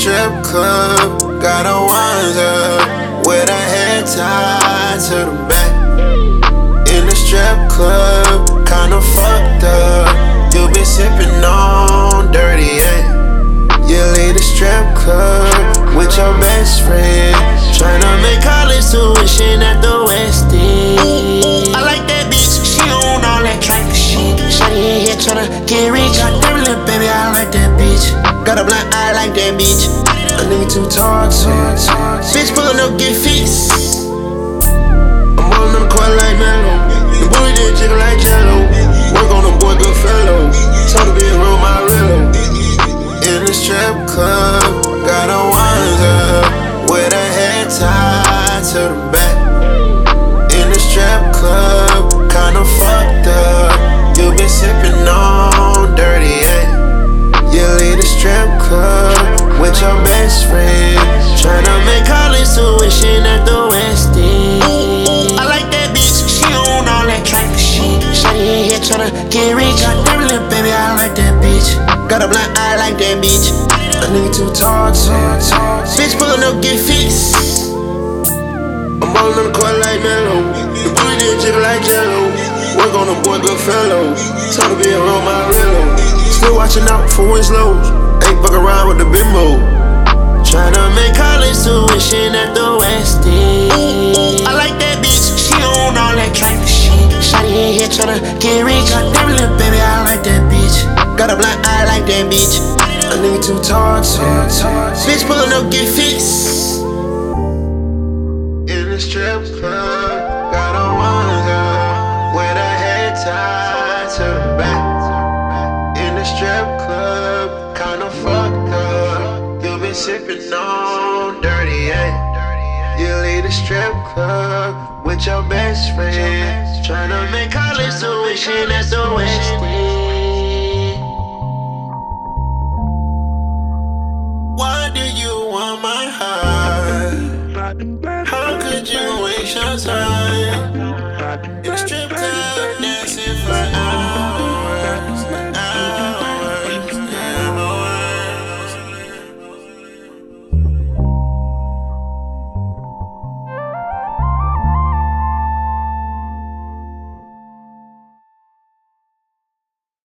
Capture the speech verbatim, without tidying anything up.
strip club, got her ones up, with her hair tied to the back. In the strip club, kinda fucked up. You been sippin' on dirty, yeah. You leave the strip club with your best friend, tryna make college tuition at the West End. I like that bitch, she on all that tractor shit. Shawty in here tryna get rich. Got them little baby, I like that bitch. Got a blind eye like that bitch. A nigga too tall, tall, tall. Bitch pullin' up, get fixed. I'm rolling on the court like Mello. The booty did jiggle like Jello. Work on the boy, good fellow. Told to be a real Marillo. In the strip club, got her ones up, with her hair tied to the back. In the strip club, kinda fucked up. You been sippin' on dirty, yeah. You leave the strip club with your best friend, tryna make college tuition at the West End. I like that bitch, she on all that tractor shit. Shawty in here tryna get rich. Got them little baby, I like that bitch. Got a blind eye like that bitch. A nigga too tall, tall, tall. Bitch pullin' up, get fixed. I'm rollin' on the court like Mello. The booty did jiggle like Jello. Work on the boy, good fellow. Told to be a real Marillo. Still watching out for Winslows. Ain't fuck around with the bimbo. Tryna make college tuition at the West End. I like that bitch, she on all that tractor shit. Shawty in here tryna get rich. Got them little baby, I like that bitch. Got a blind eye like that bitch. A nigga too tall, tall, tall. Bitch pullin' up, get fixed. In the strip club, got her ones up, with her head tied to the back. In the strip club, kinda fucked up. You been sippin' on dirty, yeah. You leave the strip club with your best friend, tryna make college tuition at the West End. Why do you want my heart? How could you waste your time?